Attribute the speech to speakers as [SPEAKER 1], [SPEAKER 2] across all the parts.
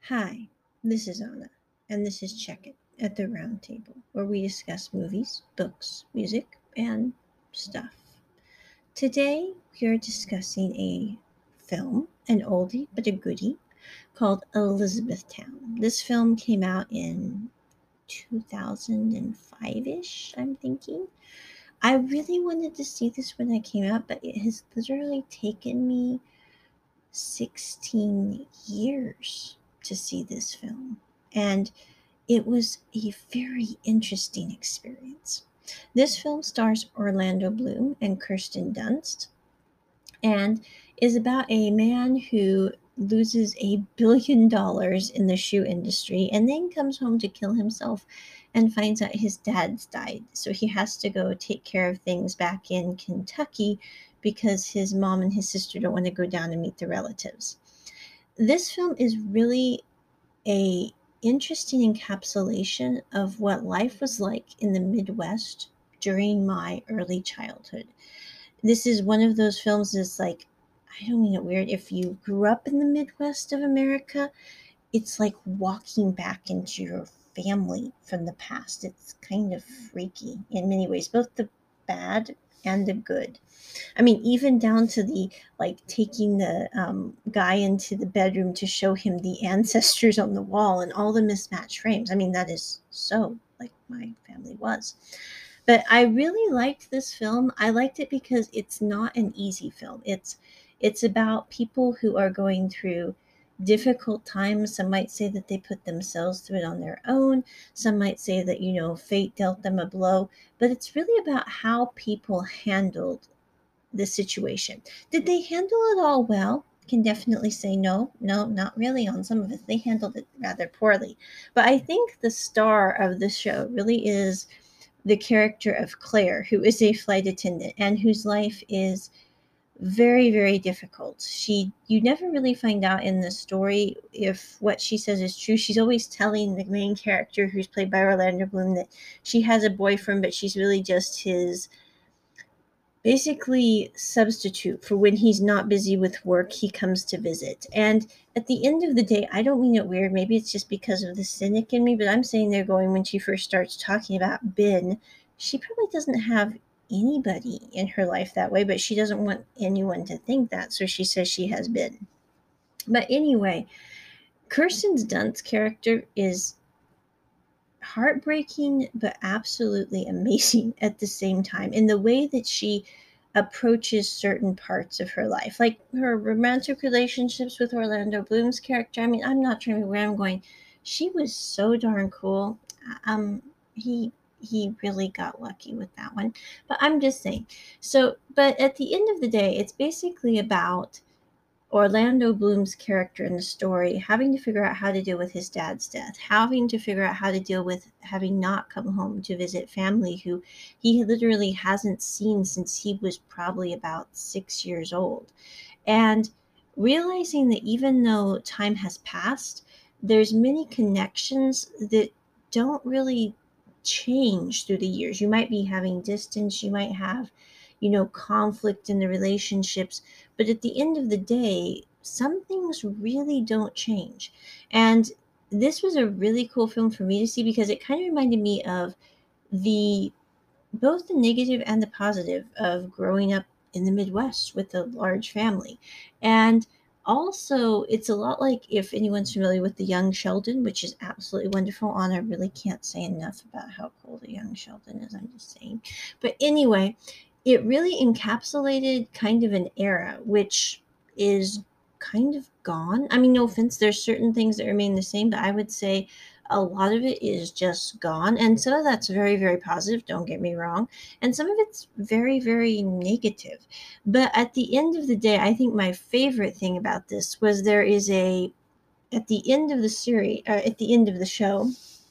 [SPEAKER 1] Hi, this is Anna, and this is Check It at the Round Table, where we discuss movies, books, music, and stuff. Today, we are discussing a film, an oldie but a goodie, called Elizabethtown. This film came out in 2005 ish, I'm thinking. I really wanted to see this when it came out, but it has literally taken me 16 years to see this film. And it was a very interesting experience. This film stars Orlando Bloom and Kirsten Dunst and is about a man who loses $1 billion in the shoe industry and then comes home to kill himself and finds out his dad's died. So he has to go take care of things back in Kentucky because his mom and his sister don't want to go down and meet the relatives. This film is really a interesting encapsulation of what life was like in the Midwest during my early childhood. This is one of those films that's like, I don't mean it weird. If you grew up in the Midwest of America, it's like walking back into your family from the past. It's kind of freaky in many ways, both the bad and the good. I mean, even down to the like taking the guy into the bedroom to show him the ancestors on the wall and all the mismatched frames. I mean, that is so like my family was. But I really liked this film. I liked it because it's not an easy film. It's about people who are going through difficult times. Some might say that they put themselves through it on their own. Some might say that, fate dealt them a blow. But it's really about how people handled the situation. Did they handle it all well? Can definitely say no, no, not really on some of it. They handled it rather poorly. But I think the star of the show really is the character of Claire, who is a flight attendant and whose life is very, very difficult. You never really find out in the story if what she says is true. She's always telling the main character, who's played by Orlando Bloom, that she has a boyfriend, but she's really just his basically substitute for when he's not busy with work, he comes to visit. And at the end of the day, I don't mean it weird. Maybe it's just because of the cynic in me, but I'm saying there going when she first starts talking about Ben, she probably doesn't have anybody in her life that way, but she doesn't want anyone to think that. So she says she has Ben. But anyway, Kirsten Dunst's character is heartbreaking but absolutely amazing at the same time in the way that she approaches certain parts of her life, like her romantic relationships with Orlando Bloom's character. I mean, I'm not trying to where I'm going. She was so darn cool. um he really got lucky with that one, but I'm just saying. So but at the end of the day, it's basically about Orlando Bloom's character in the story having to figure out how to deal with his dad's death, having to figure out how to deal with having not come home to visit family who he literally hasn't seen since he was probably about 6 years old. And realizing that even though time has passed, there's many connections that don't really change through the years. You might be having distance, you might have, conflict in the relationships, but at the end of the day, some things really don't change. And this was a really cool film for me to see because it kind of reminded me of the both the negative and the positive of growing up in the Midwest with a large family. And also, it's a lot like if anyone's familiar with The Young Sheldon, which is absolutely wonderful. Anna really can't say enough about how cool The Young Sheldon is. I'm just saying. But anyway, it really encapsulated kind of an era, which is kind of gone. I mean, no offense, there's certain things that remain the same, but I would say a lot of it is just gone. And some of that's very, very positive, don't get me wrong. And some of it's very, very negative. But at the end of the day, I think my favorite thing about this was there is at the end of the series, at the end of the show,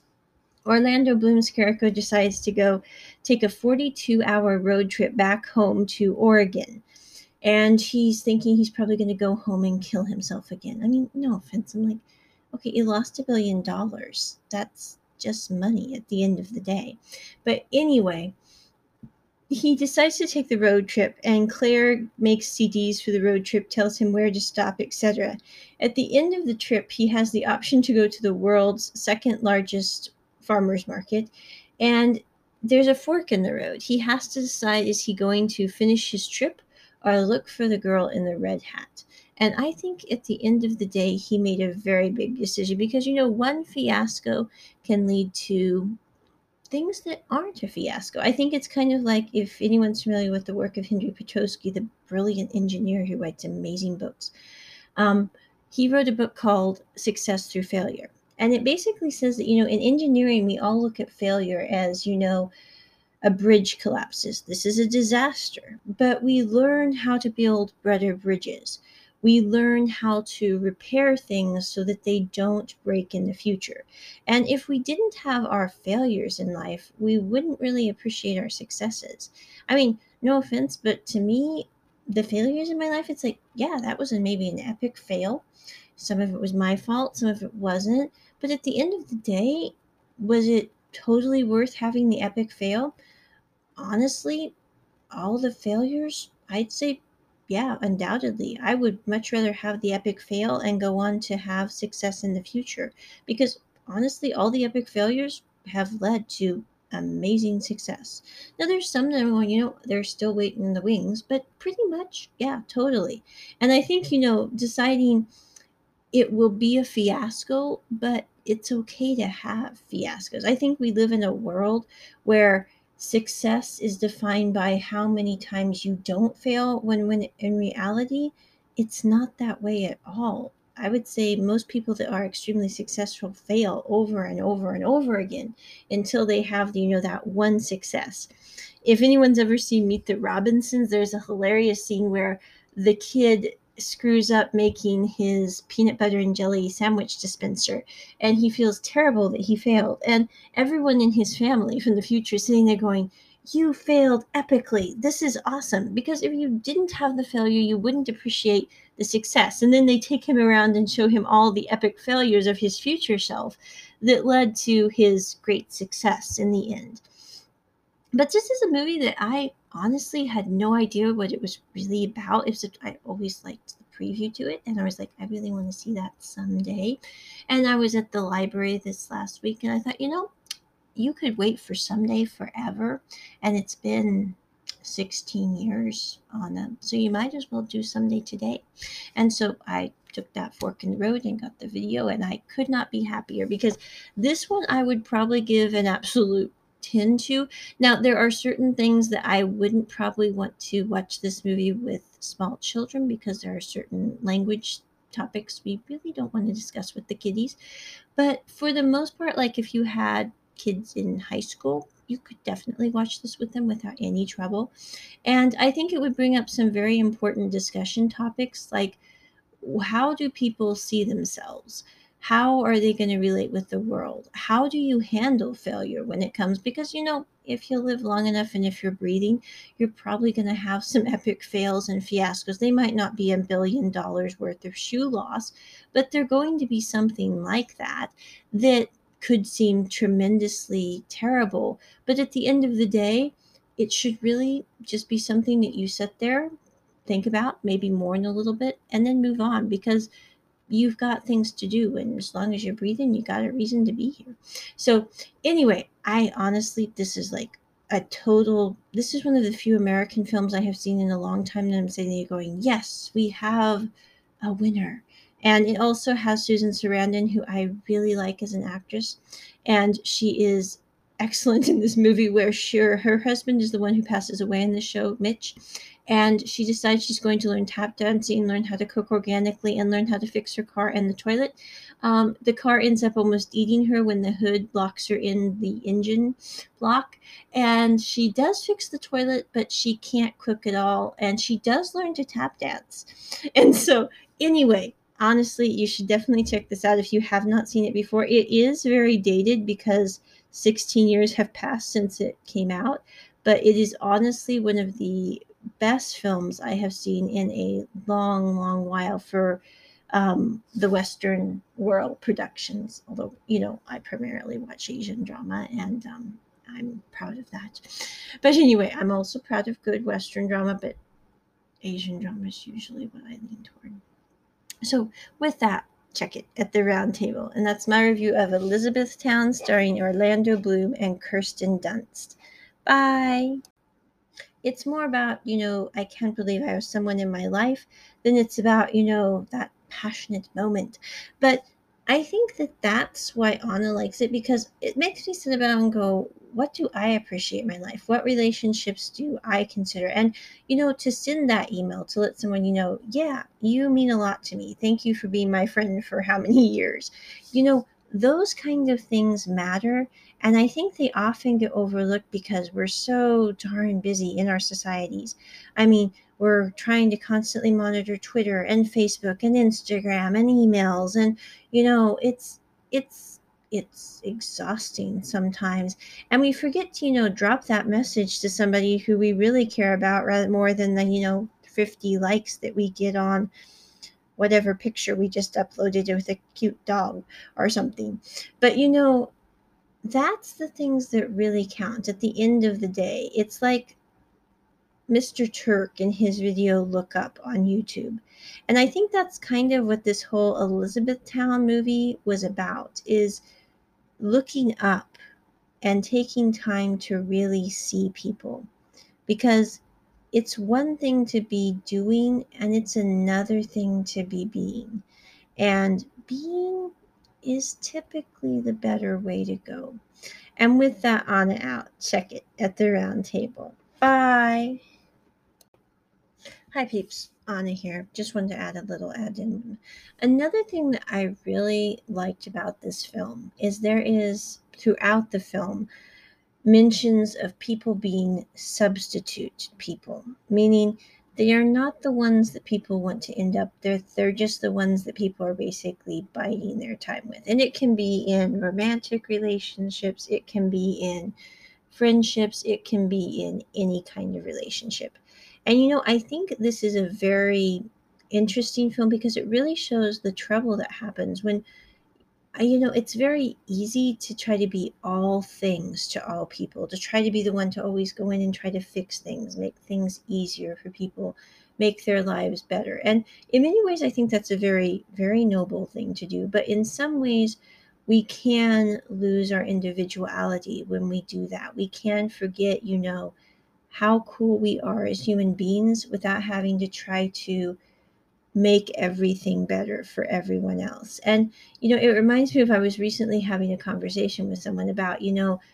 [SPEAKER 1] Orlando Bloom's character decides to go take a 42-hour road trip back home to Oregon. And he's thinking he's probably going to go home and kill himself again. I mean, no offense. I'm like, okay, you lost $1 billion. That's just money at the end of the day. But anyway, he decides to take the road trip, and Claire makes CDs for the road trip, tells him where to stop, etc. At the end of the trip, he has the option to go to the world's second largest farmers market, and there's a fork in the road. He has to decide, is he going to finish his trip or look for the girl in the red hat? And I think at the end of the day, he made a very big decision because, one fiasco can lead to things that aren't a fiasco. I think it's kind of like, if anyone's familiar with the work of Henry Petroski, the brilliant engineer who writes amazing books. Um, he wrote a book called Success Through Failure. And it basically says that, in engineering, we all look at failure as, a bridge collapses. This is a disaster. But we learn how to build better bridges. We learn how to repair things so that they don't break in the future. And if we didn't have our failures in life, we wouldn't really appreciate our successes. I mean, no offense, but to me, the failures in my life, it's like, yeah, that was maybe an epic fail. Some of it was my fault, some of it wasn't. But at the end of the day, was it totally worth having the epic fail? Honestly, all the failures, I'd say, yeah, undoubtedly. I would much rather have the epic fail and go on to have success in the future, because honestly, all the epic failures have led to amazing success. Now, there's some that are going, they're still waiting in the wings, but pretty much, yeah, totally. And I think, deciding it will be a fiasco, but it's okay to have fiascos. I think we live in a world where success is defined by how many times you don't fail, when in reality, it's not that way at all. I would say most people that are extremely successful fail over and over and over again until they have that one success. If anyone's ever seen Meet the Robinsons, there's a hilarious scene where the kid screws up making his peanut butter and jelly sandwich dispenser, and he feels terrible that he failed. And everyone in his family from the future is sitting there going, "You failed epically. This is awesome." Because if you didn't have the failure, you wouldn't appreciate the success. And then they take him around and show him all the epic failures of his future self that led to his great success in the end. But this is a movie that I honestly had no idea what it was really about. It was I always liked the preview to it, and I was like, I really want to see that someday. And I was at the library this last week, and I thought, you could wait for someday forever, and it's been 16 years on them, so you might as well do someday today. And so I took that fork in the road and got the video, and I could not be happier, because this one I would probably give an absolute 10 to. Now, there are certain things that I wouldn't probably want to watch this movie with small children, because there are certain language topics we really don't want to discuss with the kiddies. But for the most part, like, if you had kids in high school, you could definitely watch this with them without any trouble. And I think it would bring up some very important discussion topics, like, how do people see themselves? How are they going to relate with the world? How do you handle failure when it comes? Because, if you live long enough and if you're breathing, you're probably going to have some epic fails and fiascos. They might not be $1 billion worth of shoe loss, but they're going to be something like that that could seem tremendously terrible. But at the end of the day, it should really just be something that you sit there, think about, maybe mourn a little bit, and then move on, because you've got things to do. And as long as you're breathing, you got a reason to be here. So, anyway, I honestly, this is like this is one of the few American films I have seen in a long time that I'm sitting there going, yes, we have a winner. And it also has Susan Sarandon, who I really like as an actress. And she is excellent in this movie, where her husband is the one who passes away in the show, Mitch. And she decides she's going to learn tap dancing, learn how to cook organically, and learn how to fix her car and the toilet. The car ends up almost eating her when the hood locks her in the engine block. And she does fix the toilet, but she can't cook at all. And she does learn to tap dance. And so, anyway, honestly, you should definitely check this out if you have not seen it before. It is very dated, because 16 years have passed since it came out, but it is honestly one of the best films I have seen in a long, long while for the Western world productions. Although, I primarily watch Asian drama and I'm proud of that. But anyway, I'm also proud of good Western drama, but Asian drama is usually what I lean toward. So, with that, check it at the round table. And that's my review of Elizabethtown, starring Orlando Bloom and Kirsten Dunst. Bye. It's more about, I can't believe I have someone in my life than it's about, that passionate moment. But I think that that's why Anna likes it, because it makes me sit about and go, what do I appreciate in my life? What relationships do I consider? And, to send that email to let someone, yeah, you mean a lot to me. Thank you for being my friend for how many years? Those kind of things matter. And I think they often get overlooked because we're so darn busy in our societies. I mean, we're trying to constantly monitor Twitter and Facebook and Instagram and emails, and it's it's exhausting sometimes. And we forget to, drop that message to somebody who we really care about, rather more than the, 50 likes that we get on whatever picture we just uploaded with a cute dog or something. But that's the things that really count at the end of the day. It's like Mr. Turk in his video Look Up on YouTube. And I think that's kind of what this whole Elizabethtown movie was about, is looking up and taking time to really see people. Because it's one thing to be doing and it's another thing to be being. And being is typically the better way to go. And with that on and out, check it at the round table. Bye. Hi peeps, Anna here. Just wanted to add a little add-in. Another thing that I really liked about this film is there is, throughout the film, mentions of people being substitute people, meaning they are not the ones that people want to end up. They're just the ones that people are basically biding their time with. And it can be in romantic relationships, it can be in friendships, it can be in any kind of relationship. And I think this is a very interesting film because it really shows the trouble that happens when it's very easy to try to be all things to all people, to try to be the one to always go in and try to fix things, make things easier for people, make their lives better. And in many ways, I think that's a very, very noble thing to do. But in some ways, we can lose our individuality when we do that. We can forget, how cool we are as human beings without having to try to make everything better for everyone else. And, it reminds me of, I was recently having a conversation with someone about,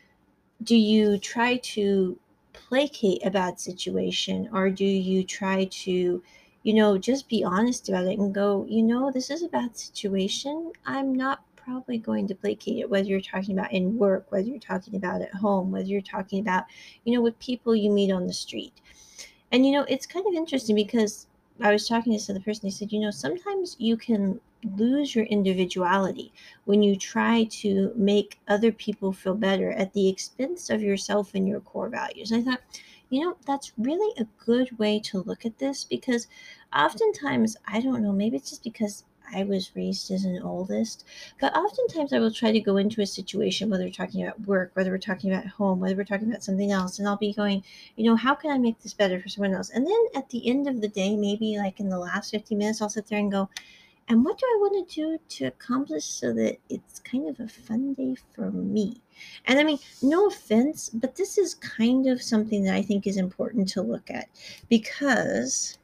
[SPEAKER 1] do you try to placate a bad situation, or do you try to, just be honest about it and go, this is a bad situation. I'm not probably going to placate it, whether you're talking about in work, whether you're talking about at home, whether you're talking about, with people you meet on the street. And it's kind of interesting because I was talking to this other person. They said, sometimes you can lose your individuality when you try to make other people feel better at the expense of yourself and your core values. And I thought, that's really a good way to look at this, because oftentimes, I don't know, maybe it's just because I was raised as an oldest, but oftentimes I will try to go into a situation, whether we're talking about work, whether we're talking about home, whether we're talking about something else, and I'll be going, how can I make this better for someone else? And then at the end of the day, maybe like in the last 15 minutes, I'll sit there and go, and what do I want to do to accomplish so that it's kind of a fun day for me? And I mean, no offense, but this is kind of something that I think is important to look at, because